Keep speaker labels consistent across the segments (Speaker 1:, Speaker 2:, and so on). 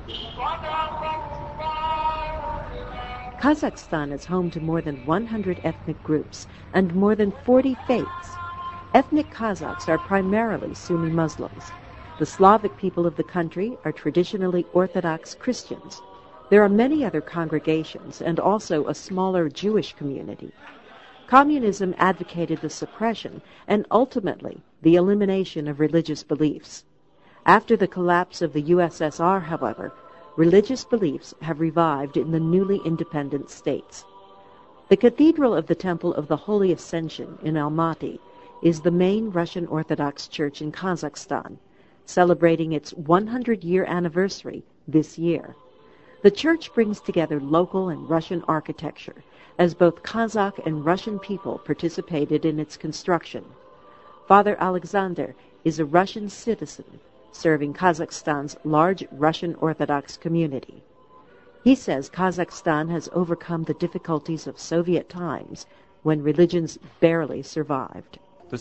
Speaker 1: Kazakhstan is home to more than 100 ethnic groups and more than 40 faiths. Ethnic Kazakhs are primarily Sunni Muslims. The Slavic people of the country are traditionally Orthodox Christians. There are many other congregations and also a smaller Jewish community. Communism advocated the suppression and ultimately the elimination of religious beliefs. After the collapse of the USSR, however, religious beliefs have revived in the newly independent states. The Cathedral of the Temple of the Holy Ascension in Almaty is the main Russian Orthodox Church in Kazakhstan, celebrating its 100-year anniversary this year. The church brings together local and Russian architecture, as both Kazakh and Russian people participated in its construction. Father Alexander is a Russian citizen serving Kazakhstan's large Russian Orthodox community. He says Kazakhstan has overcome the difficulties of Soviet times when religions barely survived.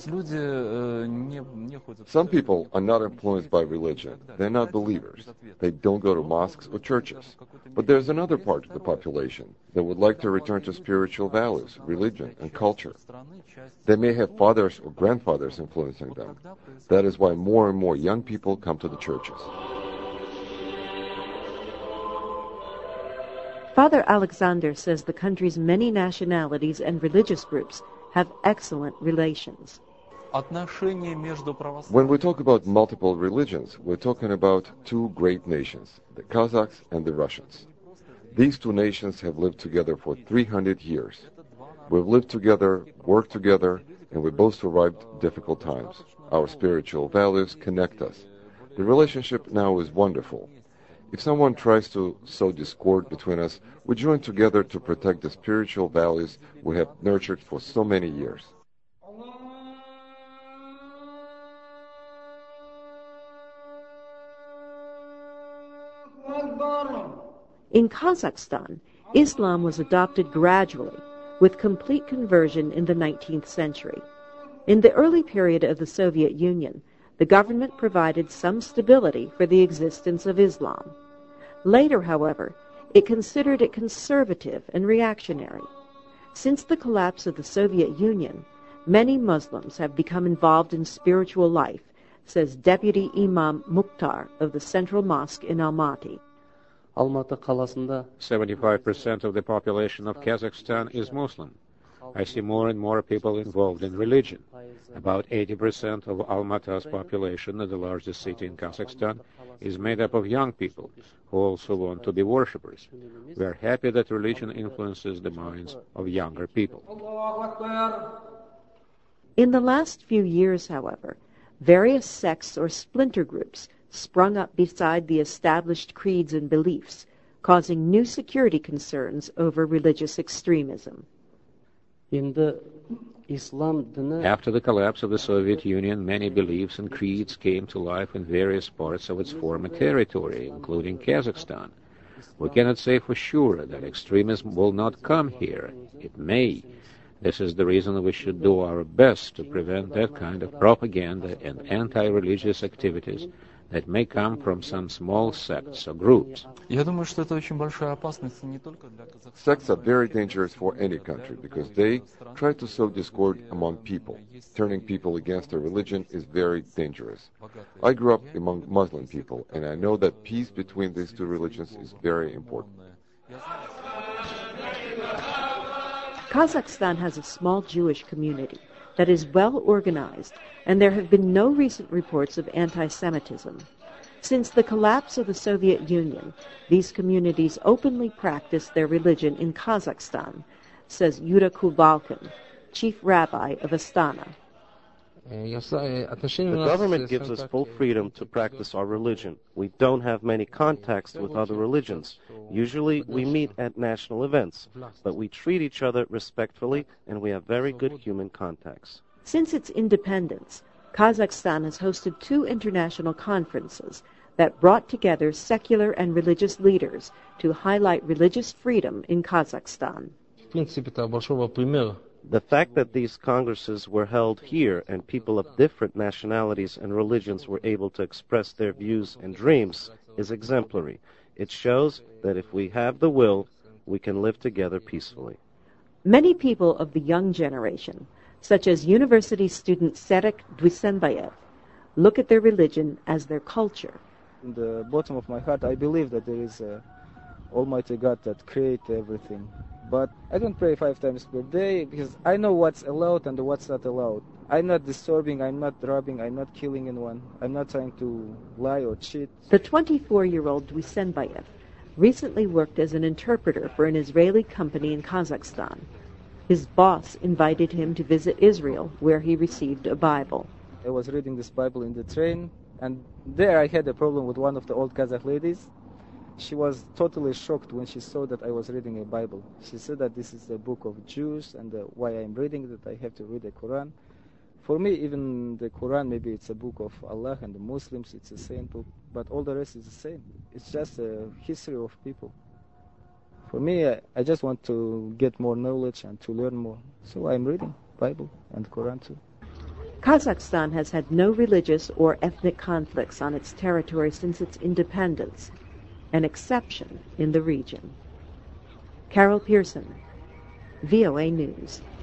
Speaker 2: Some people are not influenced by religion. They're not believers. They don't go to mosques or churches. But there's another part of the population that would like to return to spiritual values, religion, and culture. They may have fathers or grandfathers influencing them. That is why more and more young people come to the churches.
Speaker 1: Father Alexander says the country's many nationalities and religious groups have excellent relations.
Speaker 2: When we talk about multiple religions, we're talking about two great nations, the Kazakhs and the Russians. These two nations have lived together for 300 years. We've lived together, worked together, and we both survived difficult times. Our spiritual values connect us. The relationship now is wonderful. If someone tries to sow discord between us, we join together to protect the spiritual values we have nurtured for so many years.
Speaker 1: In Kazakhstan, Islam was adopted gradually, with complete conversion in the 19th century. In the early period of the Soviet Union, the government provided some stability for the existence of Islam. Later, however, it considered it conservative and reactionary. Since the collapse of the Soviet Union, many Muslims have become involved in spiritual life, says Deputy Imam Mukhtar of the Central Mosque in Almaty.
Speaker 3: 75% of the population of Kazakhstan is Muslim. I see more and more people involved in religion. About 80% of Almaty's population, the largest city in Kazakhstan, is made up of young people who also want to be worshippers. We are happy that religion influences the minds of younger people.
Speaker 1: In the last few years, however, various sects or splinter groups sprung up beside the established creeds and beliefs, causing new security concerns over religious extremism.
Speaker 3: After the collapse of the Soviet Union, many beliefs and creeds came to life in various parts of its former territory, including Kazakhstan. We cannot say for sure that extremism will not come here. It may. This is the reason we should do our best to prevent that kind of propaganda and anti-religious activities that may come from some small sects or groups.
Speaker 2: Sects are very dangerous for any country because they try to sow discord among people. Turning people against their religion is very dangerous. I grew up among Muslim people, and I know that peace between these two religions is very important.
Speaker 1: Kazakhstan has a small Jewish community that is well organized, and there have been no recent reports of anti-Semitism. Since the collapse of the Soviet Union, these communities openly practice their religion in Kazakhstan, says Yuda Kubalkin, chief rabbi of Astana.
Speaker 4: The government gives us full freedom to practice our religion. We don't have many contacts with other religions. Usually we meet at national events, but we treat each other respectfully and we have very good human contacts.
Speaker 1: Since its independence, Kazakhstan has hosted 2 international conferences that brought together secular and religious leaders to highlight religious freedom in Kazakhstan.
Speaker 4: The fact that these congresses were held here and people of different nationalities and religions were able to express their views and dreams is exemplary. It shows that if we have the will, we can live together peacefully.
Speaker 1: Many people of the young generation, such as university student Serek Duisenbayev, look at their religion as their culture.
Speaker 5: In the bottom of my heart, I believe that there is a Almighty God that created everything. But I don't pray 5 times per day because I know what's allowed and what's not allowed. I'm not disturbing, I'm not robbing, I'm not killing anyone. I'm not trying to lie or cheat.
Speaker 1: The 24-year-old Duisenbayev recently worked as an interpreter for an Israeli company in Kazakhstan. His boss invited him to visit Israel, where he received a Bible.
Speaker 5: I was reading this Bible in the train, and there I had a problem with one of the old Kazakh ladies. She was totally shocked when she saw that I was reading a Bible. She said that this is the book of Jews, and why I'm reading that I have to read the Quran. For me, even the Quran, maybe it's a book of Allah and the Muslims, it's the same book, but all the rest is the same. It's just a history of people. For me, I just want to get more knowledge and to learn more. So I'm reading Bible and Quran too.
Speaker 1: Kazakhstan has had no religious or ethnic conflicts on its territory since its independence, an exception in the region. Carol Pearson, VOA News.